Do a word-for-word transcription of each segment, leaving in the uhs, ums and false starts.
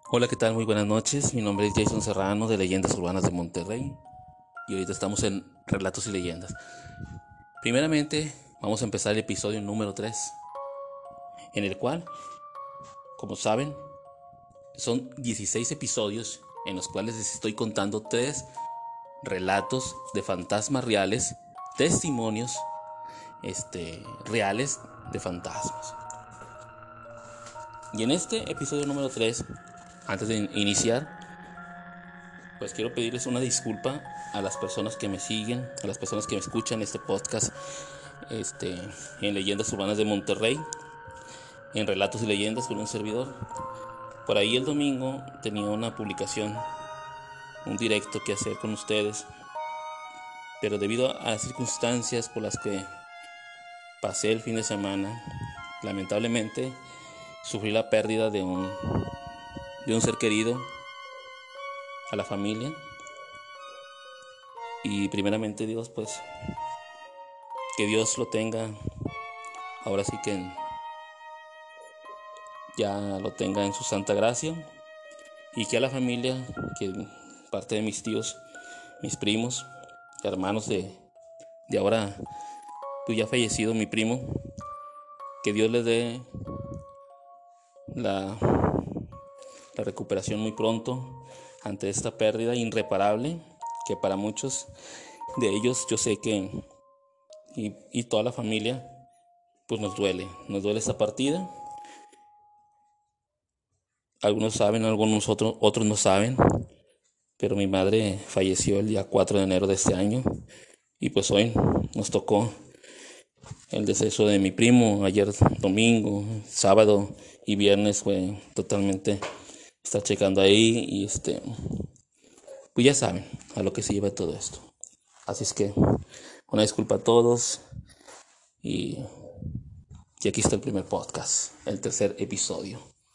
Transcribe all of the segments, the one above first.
Hola, ¿qué tal? Muy buenas noches. Mi nombre es Jason Serrano de Leyendas Urbanas de Monterrey y ahorita estamos en Relatos y Leyendas. Primeramente, vamos a empezar el episodio número tres, en el cual, como saben, son dieciséis episodios en los cuales les estoy contando tres relatos de fantasmas reales, testimonios este, reales de fantasmas. Y en este episodio número tres, antes de iniciar, pues quiero pedirles una disculpa a las personas que me siguen, a las personas que me escuchan este podcast este, en Leyendas Urbanas de Monterrey, en Relatos y Leyendas con un servidor. Por ahí el domingo tenía una publicación, un directo que hacer con ustedes, pero debido a las circunstancias por las que pasé el fin de semana, lamentablemente sufrí la pérdida de un, de un ser querido a la familia. Y primeramente Dios, pues que Dios lo tenga, ahora sí que ya lo tenga en su santa gracia, y que a la familia, que parte de mis tíos, mis primos, hermanos de, de ahora, pues ya fallecido mi primo, que Dios les dé la, la recuperación muy pronto ante esta pérdida irreparable, que para muchos de ellos yo sé que, y, y toda la familia, pues nos duele, nos duele esta partida. Algunos saben, algunos otros, otros no saben, pero mi madre falleció el día cuatro de enero de este año y pues hoy nos tocó el deceso de mi primo. Ayer domingo, sábado y viernes fue totalmente estar checando ahí y este, pues ya saben a lo que se lleva todo esto. Así es que una disculpa a todos y, y aquí está el primer podcast, el tercer episodio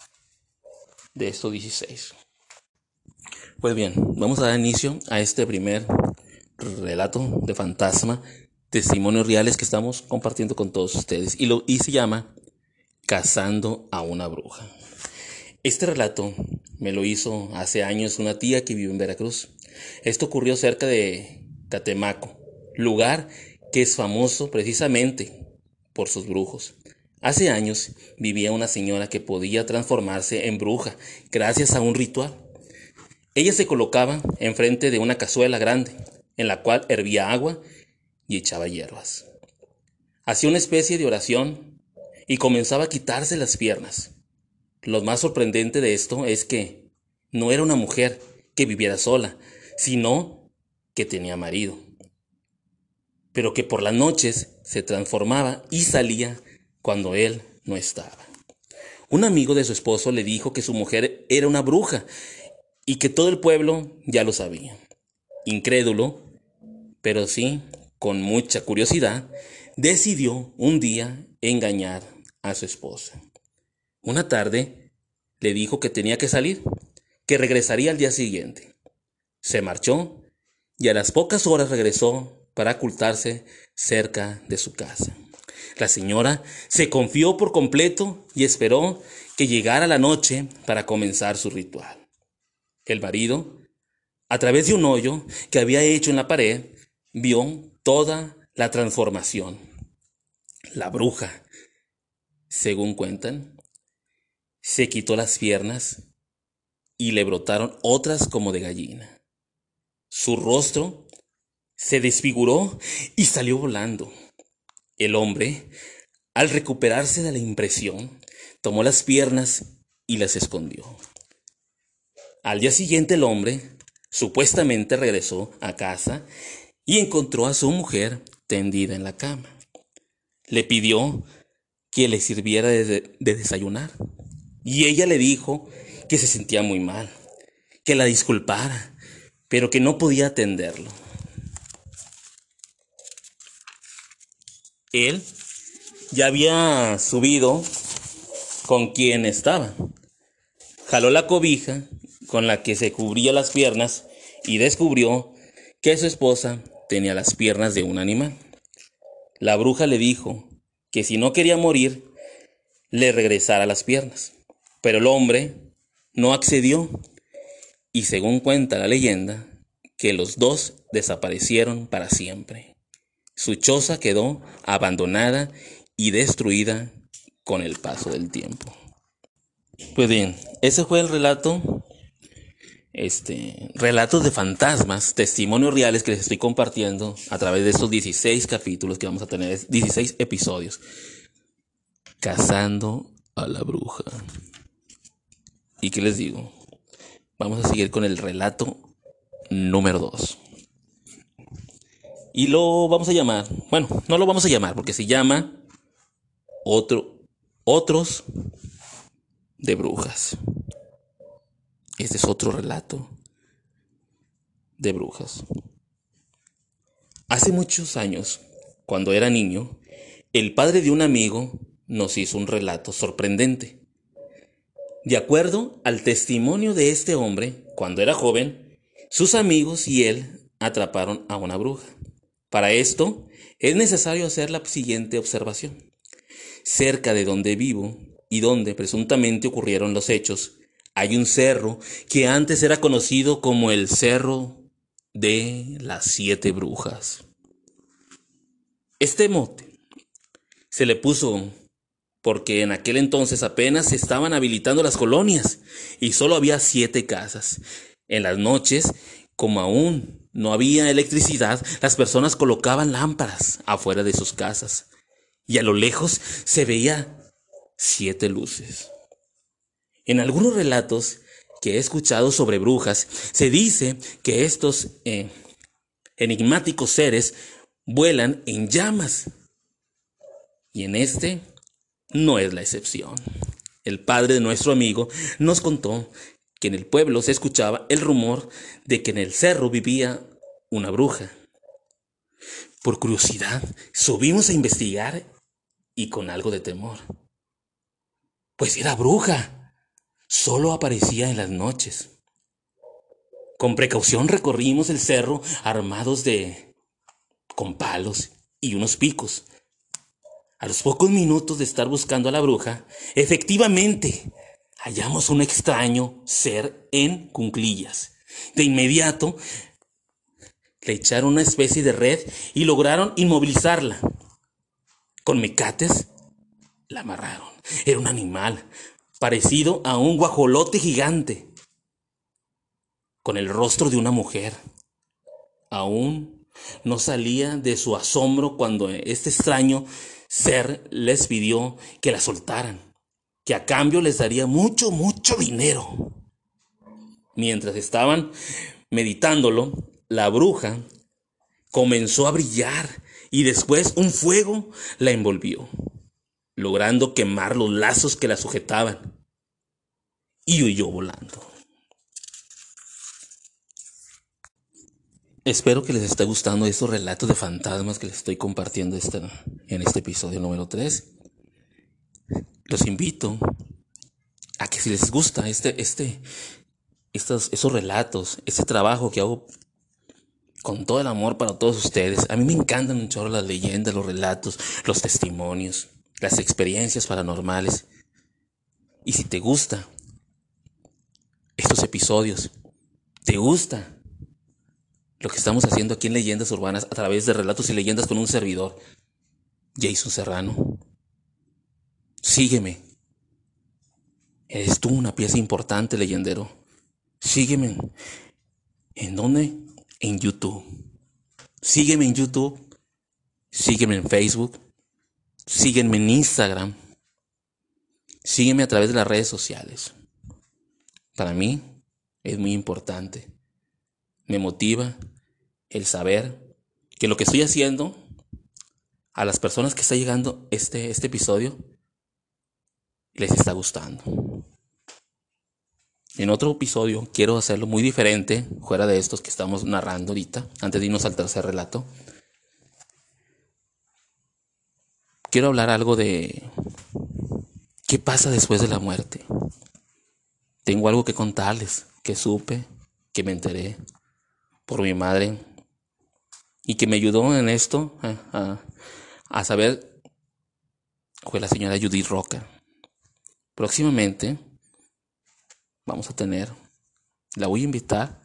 de estos dieciséis. Pues bien, vamos a dar inicio a este primer relato de fantasma, testimonios reales que estamos compartiendo con todos ustedes, y, lo, y se llama Cazando a una bruja. Este relato me lo hizo hace años una tía que vive en Veracruz. Esto ocurrió cerca de Catemaco, lugar que es famoso precisamente por sus brujos. Hace años vivía una señora que podía transformarse en bruja gracias a un ritual. Ella se colocaba enfrente de una cazuela grande, en la cual hervía agua y echaba hierbas. Hacía una especie de oración y comenzaba a quitarse las piernas. Lo más sorprendente de esto es que no era una mujer que viviera sola, sino que tenía marido, pero que por las noches se transformaba y salía cuando él no estaba. Un amigo de su esposo le dijo que su mujer era una bruja y que todo el pueblo ya lo sabía. Incrédulo, pero sí con mucha curiosidad, decidió un día engañar a su esposa. Una tarde le dijo que tenía que salir, que regresaría al día siguiente. Se marchó y a las pocas horas regresó para ocultarse cerca de su casa. La señora se confió por completo y esperó que llegara la noche para comenzar su ritual. El marido, a través de un hoyo que había hecho en la pared, vio toda la transformación. La bruja, según cuentan, se quitó las piernas y le brotaron otras como de gallina. Su rostro se desfiguró y salió volando. El hombre, al recuperarse de la impresión, tomó las piernas y las escondió. Al día siguiente el hombre supuestamente regresó a casa y encontró a su mujer tendida en la cama. Le pidió que le sirviera de, de desayunar y ella le dijo que se sentía muy mal, que la disculpara, pero que no podía atenderlo. Él ya había subido con quien estaba. Jaló la cobija con la que se cubría las piernas y descubrió que su esposa tenía las piernas de un animal. La bruja le dijo que si no quería morir, le regresara las piernas. Pero el hombre no accedió y según cuenta la leyenda, que los dos desaparecieron para siempre. Su choza quedó abandonada y destruida con el paso del tiempo. Pues bien, ese fue el relato, este, relatos de fantasmas, testimonios reales que les estoy compartiendo a través de estos dieciséis capítulos que vamos a tener, dieciséis episodios. Cazando a la bruja. ¿Y qué les digo? Vamos a seguir con el relato número dos. Y lo vamos a llamar, bueno, no lo vamos a llamar porque se llama otro, Otros de Brujas. Este es otro relato de brujas. Hace muchos años, cuando era niño, el padre de un amigo nos hizo un relato sorprendente. De acuerdo al testimonio de este hombre, cuando era joven, sus amigos y él atraparon a una bruja. Para esto, es necesario hacer la siguiente observación. Cerca de donde vivo y donde presuntamente ocurrieron los hechos, hay un cerro que antes era conocido como el Cerro de las Siete Brujas. Este mote se le puso porque en aquel entonces apenas se estaban habilitando las colonias y solo había siete casas. En las noches, como aún no había electricidad, las personas colocaban lámparas afuera de sus casas y a lo lejos se veía siete luces. En algunos relatos que he escuchado sobre brujas, se dice que estos eh, enigmáticos seres vuelan en llamas. Y en este no es la excepción. El padre de nuestro amigo nos contó que en el pueblo se escuchaba el rumor de que en el cerro vivía una bruja. Por curiosidad, subimos a investigar y con algo de temor. Pues era bruja. Solo aparecía en las noches. Con precaución recorrimos el cerro armados de con palos y unos picos. A los pocos minutos de estar buscando a la bruja, efectivamente hallamos un extraño ser en cuclillas. De inmediato le echaron una especie de red y lograron inmovilizarla. Con mecates la amarraron. Era un animal parecido a un guajolote gigante, con el rostro de una mujer. Aún no salía de su asombro cuando este extraño ser les pidió que la soltaran, que a cambio les daría mucho, mucho dinero. Mientras estaban meditándolo, la bruja comenzó a brillar y después un fuego la envolvió, logrando quemar los lazos que la sujetaban, y huyó volando. Espero que les esté gustando estos relatos de fantasmas que les estoy compartiendo este, en este episodio número tres. Los invito a que si les gusta este, este, estos, esos relatos, este trabajo que hago con todo el amor para todos ustedes. A mí me encantan un chorro las leyendas, los relatos, los testimonios, las experiencias paranormales. Y si te gusta estos episodios, te gusta lo que estamos haciendo aquí en Leyendas Urbanas a través de relatos y leyendas con un servidor, Jason Serrano, sígueme. Eres tú una pieza importante, leyendero. Sígueme. ¿En dónde? En YouTube. Sígueme en YouTube. Sígueme en Facebook. Sígueme en Instagram. Sígueme a través de las redes sociales. Para mí es muy importante. Me motiva el saber que lo que estoy haciendo a las personas que está llegando este, este episodio les está gustando. En otro episodio quiero hacerlo muy diferente, fuera de estos que estamos narrando ahorita, antes de irnos al tercer relato. Quiero hablar algo de qué pasa después de la muerte. Tengo algo que contarles, que supe, que me enteré por mi madre y que me ayudó en esto a, a, a saber, fue la señora Judith Roca. Próximamente vamos a tener, la voy a invitar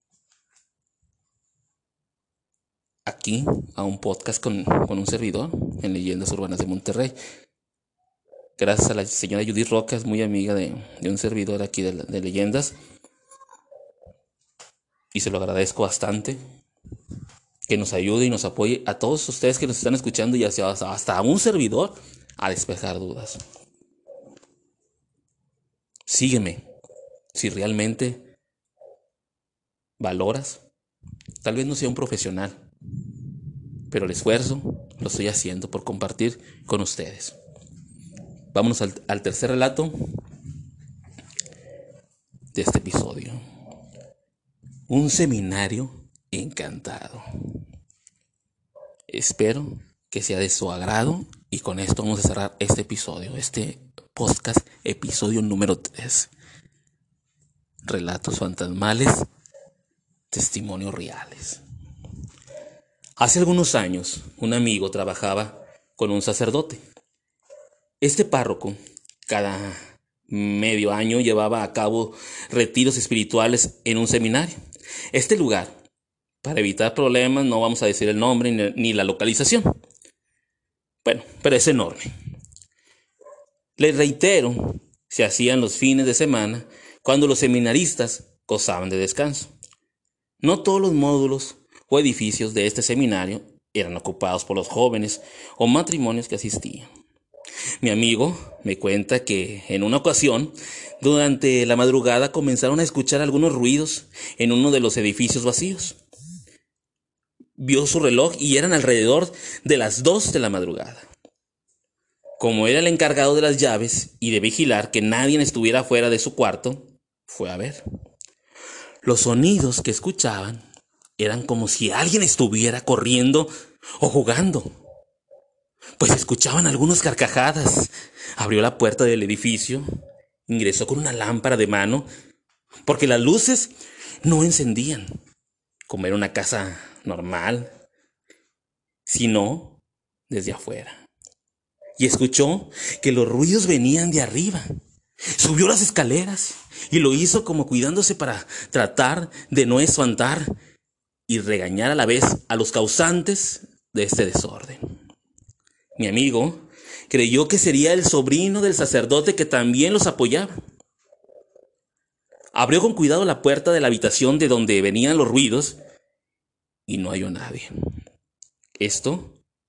aquí a un podcast con, con un servidor en Leyendas Urbanas de Monterrey. Gracias a la señora Judith Roca, es muy amiga de, de un servidor aquí de, de Leyendas. Y se lo agradezco bastante. Que nos ayude y nos apoye a todos ustedes que nos están escuchando y hasta, hasta a un servidor a despejar dudas. Sígueme si realmente valoras. Tal vez no sea un profesional, pero el esfuerzo lo estoy haciendo por compartir con ustedes. Vámonos al, al tercer relato de este episodio. Un seminario encantado. Espero que sea de su agrado y con esto vamos a cerrar este episodio, este podcast, episodio número tres. Relatos fantasmales, testimonios reales. Hace algunos años, un amigo trabajaba con un sacerdote. Este párroco, cada medio año, llevaba a cabo retiros espirituales en un seminario. Este lugar, para evitar problemas, no vamos a decir el nombre ni, ni la localización. Bueno, pero es enorme. Les reitero, se hacían los fines de semana cuando los seminaristas gozaban de descanso. No todos los módulos o edificios de este seminario eran ocupados por los jóvenes o matrimonios que asistían. Mi amigo me cuenta que en una ocasión, durante la madrugada, comenzaron a escuchar algunos ruidos en uno de los edificios vacíos. Vio su reloj y eran alrededor de las dos de la madrugada. Como era el encargado de las llaves y de vigilar que nadie estuviera fuera de su cuarto, fue a ver. Los sonidos que escuchaban eran como si alguien estuviera corriendo o jugando. Pues escuchaban algunas carcajadas. Abrió la puerta del edificio, ingresó con una lámpara de mano, porque las luces no encendían, como era una casa normal, sino desde afuera. Y escuchó que los ruidos venían de arriba. Subió las escaleras y lo hizo como cuidándose para tratar de no espantar y regañar a la vez a los causantes de este desorden. Mi amigo creyó que sería el sobrino del sacerdote que también los apoyaba. Abrió con cuidado la puerta de la habitación de donde venían los ruidos y no halló a nadie. Esto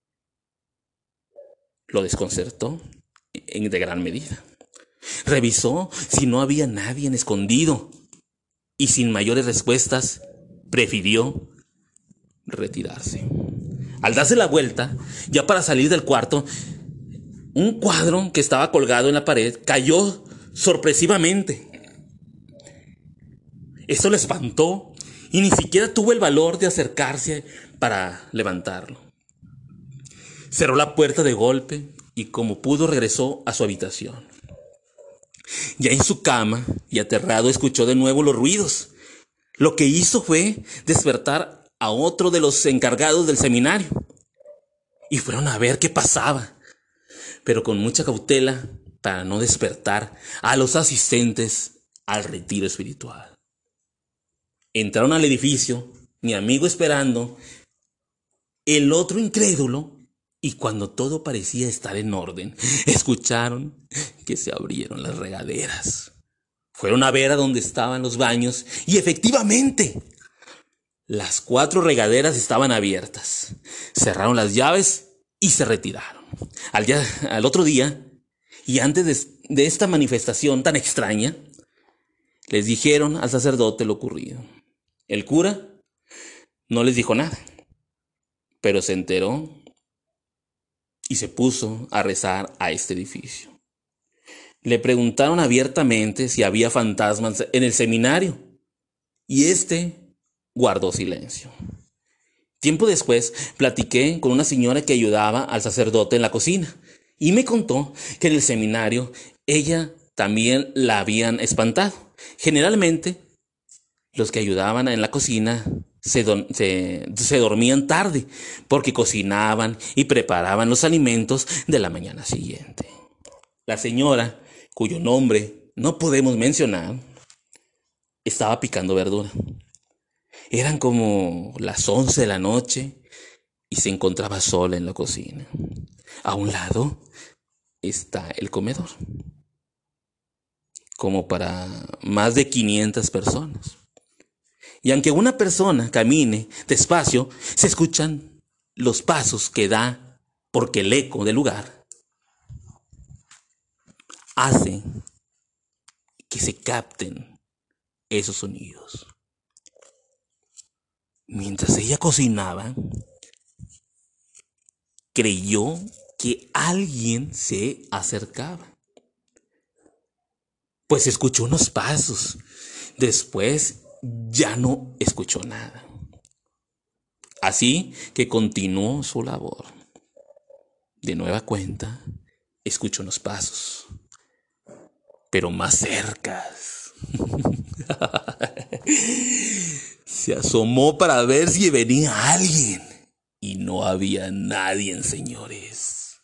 lo desconcertó en de gran medida. Revisó si no había nadie escondido y sin mayores respuestas prefirió retirarse. Al darse la vuelta, ya para salir del cuarto, un cuadro que estaba colgado en la pared cayó sorpresivamente. Esto le espantó y ni siquiera tuvo el valor de acercarse para levantarlo. Cerró la puerta de golpe y como pudo regresó a su habitación. Ya en su cama y aterrado escuchó de nuevo los ruidos. Lo que hizo fue despertar a otro de los encargados del seminario y fueron a ver qué pasaba, pero con mucha cautela para no despertar a los asistentes al retiro espiritual. Entraron al edificio, mi amigo esperando, el otro incrédulo, y cuando todo parecía estar en orden, escucharon que se abrieron las regaderas. Fueron a ver a dónde estaban los baños y efectivamente las cuatro regaderas estaban abiertas. Cerraron las llaves y se retiraron. Al, día, al otro día, y antes de, de esta manifestación tan extraña, les dijeron al sacerdote lo ocurrido. El cura no les dijo nada, pero se enteró y se puso a rezar a este edificio. Le preguntaron abiertamente si había fantasmas en el seminario y este guardó silencio. Tiempo después platiqué con una señora que ayudaba al sacerdote en la cocina y me contó que en el seminario ella también la habían espantado. Generalmente los que ayudaban en la cocina se, do- se, se dormían tarde porque cocinaban y preparaban los alimentos de la mañana siguiente. La señora, cuyo nombre no podemos mencionar, estaba picando verdura. Eran como las once de la noche y se encontraba sola en la cocina. A un lado está el comedor, como para más de quinientas personas. Y aunque una persona camine despacio, se escuchan los pasos que da, porque el eco del lugar hace que se capten esos sonidos. Mientras ella cocinaba, creyó que alguien se acercaba, pues escuchó unos pasos. Después ya no escuchó nada. Así que continuó su labor. De nueva cuenta, escuchó unos pasos, pero más cercas. Se asomó para ver si venía alguien. Y no había nadie, señores.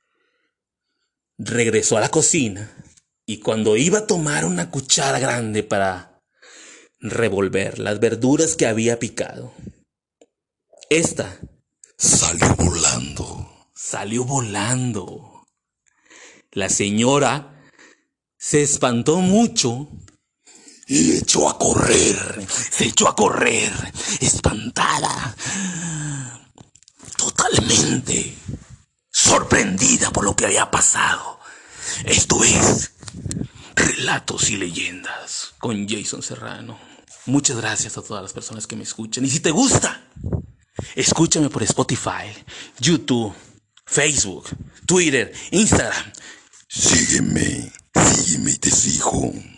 Regresó a la cocina y cuando iba a tomar una cuchara grande para revolver las verduras que había picado, esta salió volando. Salió volando. La señora se espantó mucho y echó a correr. Se echó a correr, espantada, totalmente sorprendida por lo que había pasado. Esto es Relatos y Leyendas con Jason Serrano. Muchas gracias a todas las personas que me escuchan. Y si te gusta, escúchame por Spotify, YouTube, Facebook, Twitter, Instagram. Sígueme, sígueme y te sigo.